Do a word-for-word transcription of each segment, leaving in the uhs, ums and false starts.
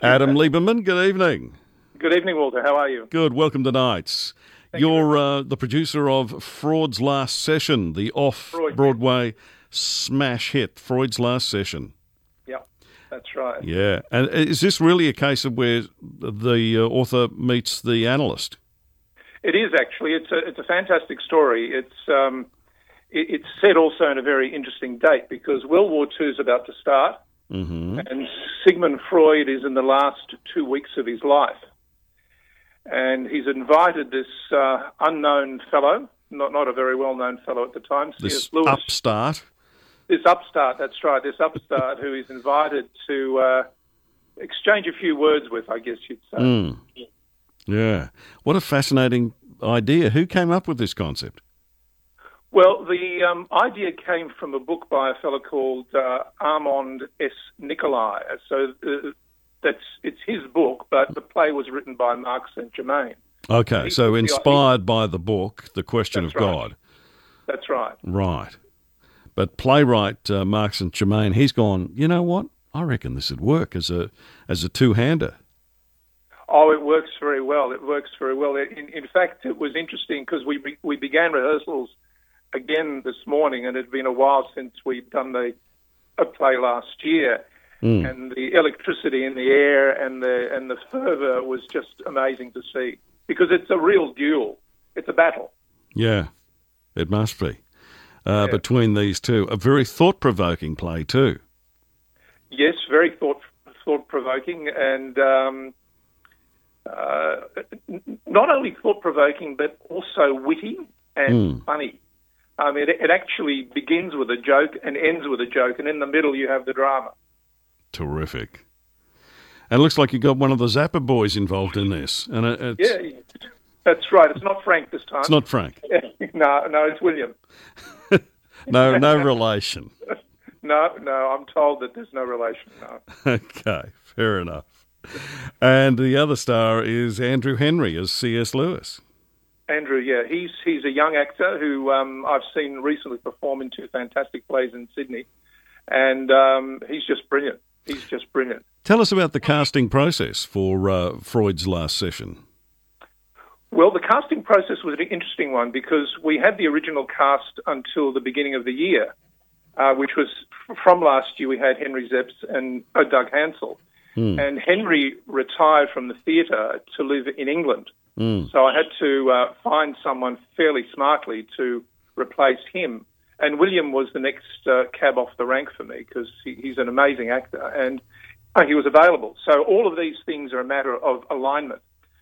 Adam Lieberman, good evening. Good evening, Walter. How are you? Good. Welcome to Nights. Thank you You're very uh, the producer of Freud's Last Session, the Freud. off-Broadway smash hit, Freud's Last Session. Yeah, that's right. Yeah. And is this really a case of where the uh, author meets the analyst? It is actually. It's a it's a fantastic story. It's um, it, it's set also in a very interesting date because World War Two is about to start, Mm-hmm. and Sigmund Freud is in the last two weeks of his life, and he's invited this uh, unknown fellow, not not a very well known fellow at the time, C S This Lewis. upstart. This upstart, that's right. This upstart who is invited to uh, exchange a few words with, I guess you'd say. Mm. Yeah. What a fascinating idea. Who came up with this concept? Well, the um, idea came from a book by a fellow called uh, Armand S. Nicolai. So uh, that's it's his book, but the play was written by Marc Saint-Germain. Okay, He- so the- inspired by the book, The Question of That's right. God. That's right. Right. But playwright uh, Marc Saint-Germain, he's gone, you know what? I reckon this would work as a as a two-hander. Oh, it works very well. It works very well. In, in fact, it was interesting because we be- we began rehearsals again this morning, and it had been a while since we'd done the a play last year. Mm. And the electricity in the air and the and the fervour was just amazing to see because it's a real duel. It's a battle. Yeah, it must be. Uh, Yeah. Between these two. A very thought-provoking play too. Yes, very thought thought provoking and um, uh, n- not only thought provoking but also witty and Mm. funny. I mean, it, it actually begins with a joke and ends with a joke, and in the middle you have the drama. Terrific. And it looks like you got one of the Zappa boys involved in this. And it, it's, Yeah, that's right. It's not Frank this time. it's not Frank. no, no, it's William. No, no relation. No, no, I'm told that there's no relation. No. Okay, fair enough. And the other star is Andrew Henry as C S Lewis. Andrew, yeah, he's he's a young actor who um, I've seen recently perform in two fantastic plays in Sydney, and um, he's just brilliant. He's just brilliant. Tell us about the casting process for uh, Freud's Last Session. Well, the casting process was an interesting one because we had the original cast until the beginning of the year, uh, which was from last year. We had Henry Zepps and uh, Doug Hansel, Mm. and Henry retired from the theatre to live in England. Mm. So I had to uh, find someone fairly smartly to replace him. And William was the next uh, cab off the rank for me because he, he's an amazing actor and uh, he was available. So all of these things are a matter of alignment.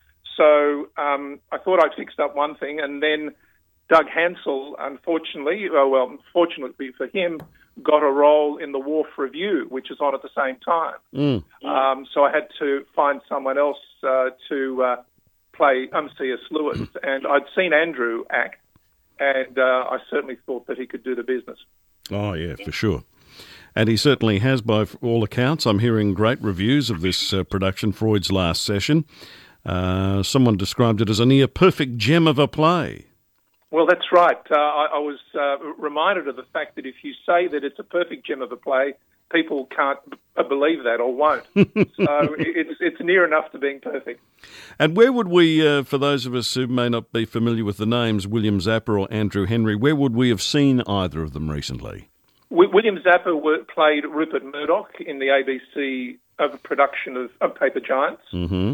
So um, I thought I'd fixed up one thing, and then Doug Hansel, unfortunately, uh, well, fortunately for him, got a role in the Wharf Review, which is on at the same time. Mm. Um, so I had to find someone else uh, to uh, play um, C S Lewis, and I'd seen Andrew act, and uh, I certainly thought that he could do the business. Oh, yeah, for sure. And he certainly has, by all accounts. I'm hearing great reviews of this uh, production, Freud's Last Session. Uh, someone described it as a near-perfect gem of a play. Well, that's right. Uh, I, I was uh, reminded of the fact that if you say that it's a perfect gem of a play, people can't b- believe that or won't. So it's it's near enough to being perfect. And where would we, uh, for those of us who may not be familiar with the names, William Zappa or Andrew Henry, where would we have seen either of them recently? W- William Zappa were, played Rupert Murdoch in the A B C of production of, of Paper Giants. Mm-hmm.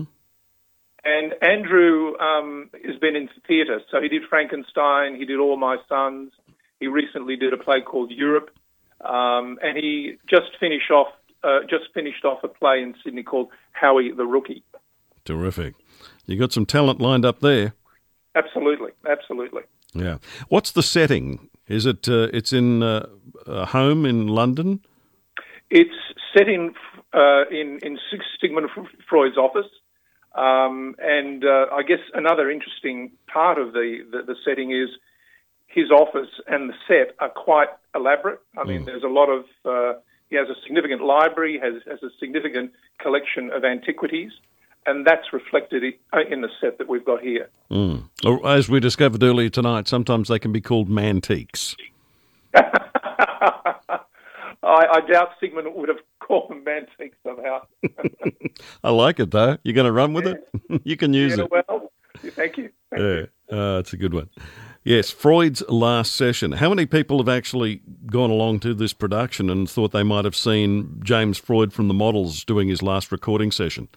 And Andrew um, has been in theatre, so he did Frankenstein, he did All My Sons, he recently did a play called Europe, um, and he just finished off uh, just finished off a play in Sydney called Howie the Rookie. Terrific. You got some talent lined up there. Absolutely, absolutely. Yeah. What's the setting? Is it? Uh, it's in uh, a home in London. It's set in uh, in in Sigmund Freud's office. Um, and uh, I guess another interesting part of the, the, the setting is his office and the set are quite elaborate. I mean, Mm. there's a lot of, uh, he has a significant library, has, has a significant collection of antiquities, and that's reflected in the set that we've got here. Mm. Or, as we discovered earlier tonight, sometimes they can be called mantiques. I, I doubt Sigmund would have call them mantique somehow. I like it, though. You're going to run with Yeah. it? You can use Yeah, it. well, thank you. Thank Yeah, you. uh, it's a good one. Yes, Freud's last session. How many people have actually gone along to this production and thought they might have seen James Freud from the Models doing his last recording session?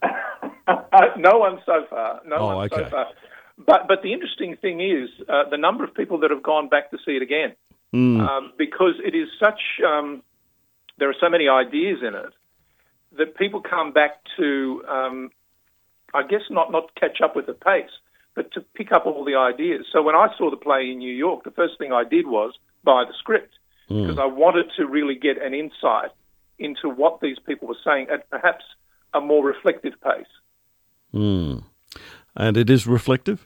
No one so far. No Oh, one okay. so far. But but the interesting thing is uh, the number of people that have gone back to see it again, Mm. um, because it is such. Um, there are so many ideas in it that people come back to. Um, I guess not not catch up with the pace, but to pick up all the ideas. So when I saw the play in New York, the first thing I did was buy the script Mm. because I wanted to really get an insight into what these people were saying at perhaps a more reflective pace. Mm. And it is reflective?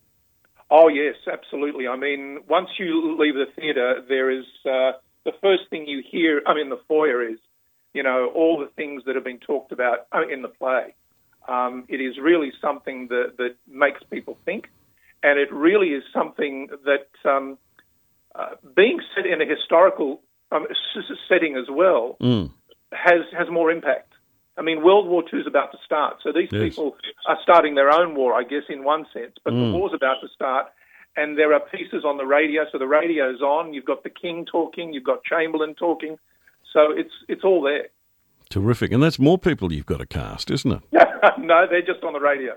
Oh, yes, absolutely. I mean, once you leave the theatre, there is uh, the first thing you hear, I mean, the foyer is, you know, all the things that have been talked about in the play. Um, it is really something that, that makes people think, and it really is something that, um, uh, being set in a historical um, s- setting as well, Mm. has, has more impact. I mean, World War Two is about to start, so these Yes. people are starting their own war, I guess, in one sense, but Mm. the war's about to start, and there are pieces on the radio, so the radio's on, you've got the King talking, you've got Chamberlain talking, so it's it's all there. Terrific. And that's more people you've got to cast, isn't it? No, they're just on the radio.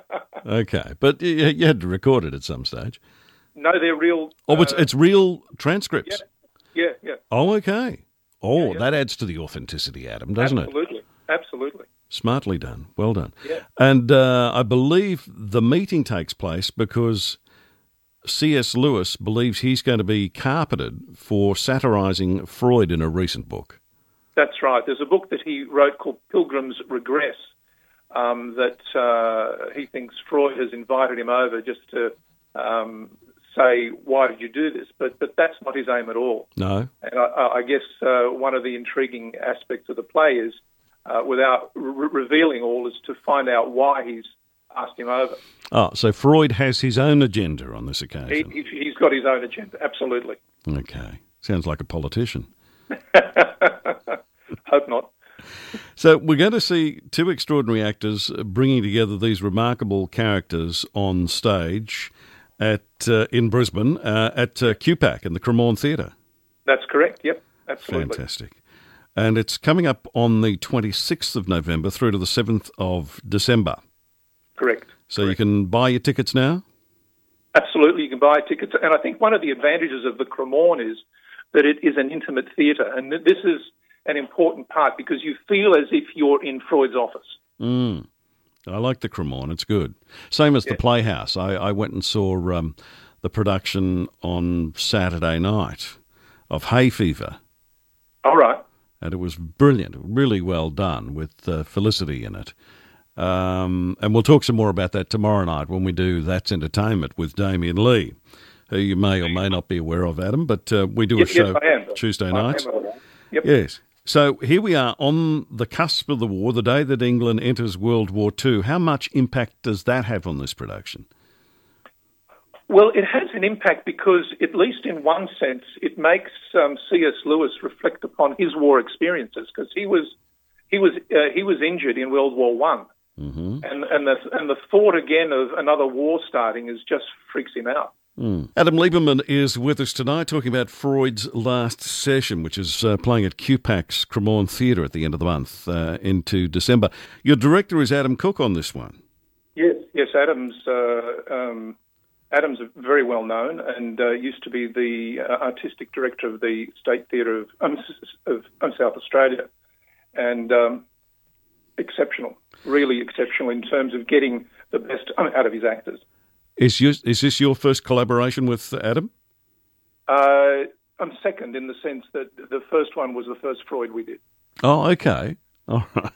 Okay. But you, you had to record it at some stage. No, they're real. Oh, it's, uh, it's real transcripts? yeah, yeah, Oh, okay. Oh, Yeah, yeah. that adds to the authenticity, Adam, doesn't it? absolutely, absolutely. Smartly done. Well done. Yeah. And uh, I believe the meeting takes place because C S Lewis believes he's going to be carpeted for satirising Freud in a recent book. That's right. There's a book that he wrote called Pilgrim's Regress um, that uh, he thinks Freud has invited him over just to um, say, why did you do this? But but that's not his aim at all. No? And I, I guess uh, one of the intriguing aspects of the play is, uh, without re- revealing all, is to find out why he's asked him over. Oh, so Freud has his own agenda on this He, occasion. he, he's got his own agenda, absolutely. Okay. Sounds like a politician. Hope not. So we're going to see two extraordinary actors bringing together these remarkable characters on stage at uh, in Brisbane uh, at uh, Q PAC in the Cremorne Theatre. That's correct, yep, absolutely. Fantastic. And it's coming up on the twenty-sixth of November through to the seventh of December. Correct. So you can buy your tickets now? Absolutely, you can buy tickets. And I think one of the advantages of the Cremorne is that it is an intimate theatre. And this is an important part because you feel as if you're in Freud's office. Mm. I like the Cremorne. It's good. Same as Yeah. the Playhouse. I, I went and saw um, the production on Saturday night of Hay Fever. All right. And it was brilliant, really well done with uh, Felicity in it. Um, and we'll talk some more about that tomorrow night when we do That's Entertainment with Damien Lee, who you may or may not be aware of, Adam, but uh, we do a Yes, show yes, I am. Tuesday I nights. am aware. Yep. Yes. So here we are on the cusp of the war, the day that England enters World War Two. How much impact does that have on this production? Well, it has an impact because, at least in one sense, it makes um, C S Lewis reflect upon his war experiences because he was he was uh, he was injured in World War One, Mm-hmm. and and the and the thought again of another war starting is just freaks him out. Mm. Adam Lieberman is with us tonight talking about Freud's last session, which is uh, playing at Q PAC's Cremorne Theatre at the end of the month uh, into December. Your director is Adam Cook on this one. Yes, yes, Adam's uh, um, Adam's very well known and uh, used to be the uh, artistic director of the State Theatre of, um, of, of South Australia, and um, exceptional, really exceptional in terms of getting the best out of his actors. Is, you, is this your first collaboration with Adam? Uh, I'm second in the sense that the first one was the first Freud we did. Oh, okay. All right.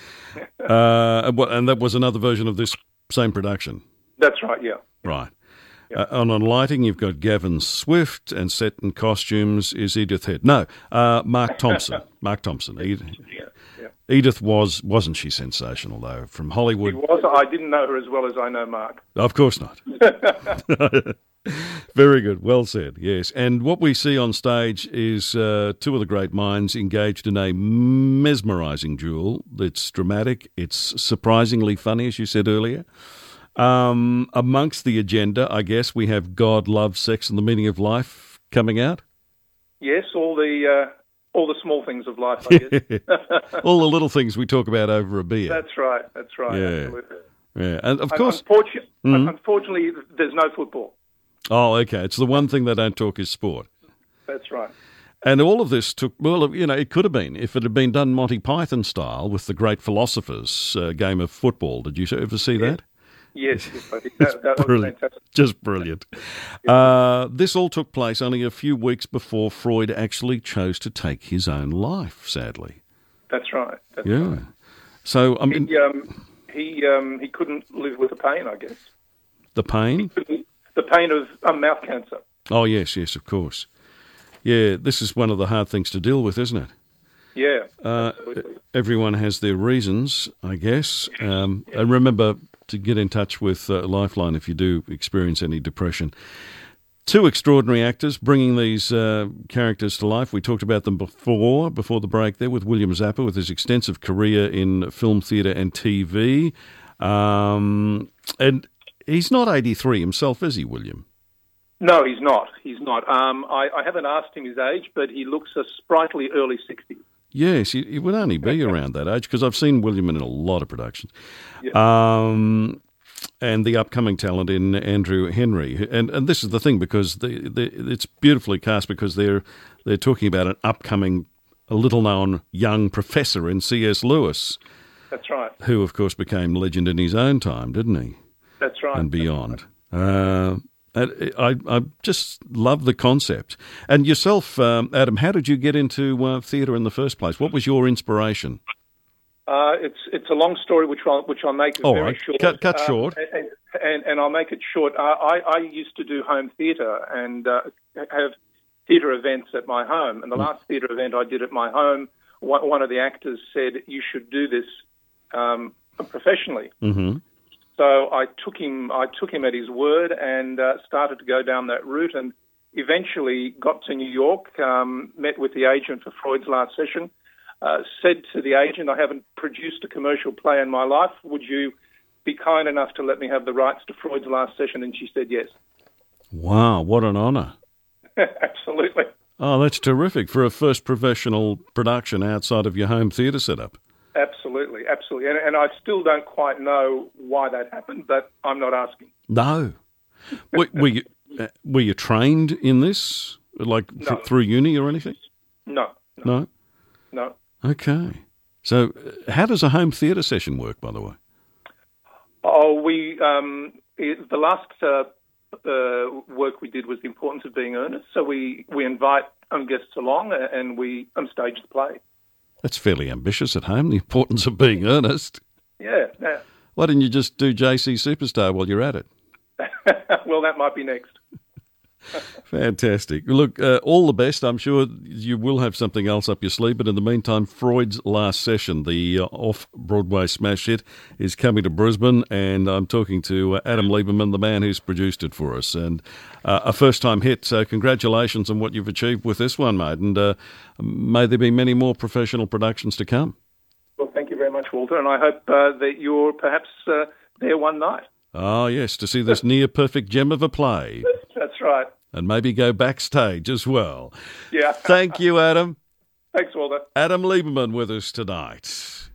uh, and what- and that was another version of this same production? That's right, yeah. Right. Uh, and on lighting, you've got Gavin Swift, and set and costumes is Edith Head. No, uh, Mark Thompson. Mark Thompson. Edith, Yeah, yeah. Edith was, wasn't she sensational, though, from He Hollywood? was. I didn't know her as well as I know Mark. Of course not. Very good. Well said. Yes. And what we see on stage is uh, two of the great minds engaged in a mesmerising duel. It's dramatic. It's surprisingly funny, as you said earlier. Um, amongst the agenda, I guess, we have God, Love, Sex and the Meaning of Life coming out. Yes, all the uh, all the small things of life, I guess. All the little things we talk about over a beer. That's right. That's right. Yeah. Absolutely. Yeah. And of course, Unfortunately, Mhm. unfortunately, there's no football. Oh, okay. It's the one thing they don't talk is sport. That's right. And all of this took, well, you know, it could have been, if it had been done Monty Python style with the great philosophers uh, game of football. Did you ever see that? Yes, yes I think that, that was Brilliant. fantastic. Just brilliant. Uh, this all took place only a few weeks before Freud actually chose to take his own life, sadly. That's right. That's Yeah. right. So, I mean, He, um, he, um, he couldn't live with the pain, I guess. the pain? The pain of um, mouth cancer. Oh, yes, yes, of course. Yeah, this is one of the hard things to deal with, isn't it? Yeah, Uh, absolutely. everyone has their reasons, I guess. Um, and remember to get in touch with uh, Lifeline if you do experience any depression. Two extraordinary actors bringing these uh, characters to life. We talked about them before, before the break there, with William Zappa, with his extensive career in film, theatre and T V. Um, and he's not eighty-three himself, is he, William? No, he's not. He's not. Um, I, I haven't asked him his age, but he looks a sprightly early sixties. Yes, he, he would only be around that age because I've seen William in a lot of productions. Yeah. Um, and the upcoming talent in Andrew Henry. And and this is the thing, because the, the, it's beautifully cast because they're they're talking about an upcoming, a little-known young professor in C S Lewis, That's right. who, of course, became legend in his own time, didn't he? That's right. And beyond. Uh, and I, I just love the concept. And yourself, um, Adam, how did you get into uh, theatre in the first place? What was your inspiration? Uh, it's it's a long story, which I'll which I'll make All very right. short. Cut- cut Uh, short. and, and and I'll make it short. Uh, I I used to do home theatre and uh, have theatre events at my home. And the last theatre event I did at my home, one, one of the actors said, "You should do this um, professionally." Mm-hmm. So I took him I took him at his word and uh, started to go down that route, and eventually got to New York, um, met with the agent for Freud's Last Session. Uh, said to the agent, I haven't produced a commercial play in my life. Would you be kind enough to let me have the rights to Freud's Last Session? And she said yes. Wow, what an honour. Absolutely. Oh, that's terrific for a first professional production outside of your home theatre setup. Absolutely, absolutely. And, and I still don't quite know why that happened, but I'm not asking. No. were, were, you, uh, were you trained in this, like th- No. through uni or anything? No, no, No? no. Okay. So uh, how does a home theatre session work, by the way? Oh, we um, it, the last uh, uh, work we did was the importance of being earnest. So we, we invite um, guests along and we um, stage the play. That's fairly ambitious at home, the importance of being earnest. Yeah, yeah. Why didn't you just do J C Superstar while you're at it? Well, that might be next. Fantastic. Look, uh, all the best. I'm sure you will have something else up your sleeve, but in the meantime, Freud's Last Session, the uh, off-Broadway smash hit, is coming to Brisbane, and I'm talking to uh, Adam Lieberman, the man who's produced it for us, and uh, a first-time hit, so congratulations on what you've achieved with this one, mate, and uh, may there be many more professional productions to come. Well, thank you very much, Walter, and I hope uh, that you're perhaps uh, there one night. Oh, yes, to see this near-perfect gem of a play. That's right. And maybe go backstage as well. Yeah. Thank you, Adam. Thanks, Walter. Adam Lieberman with us tonight.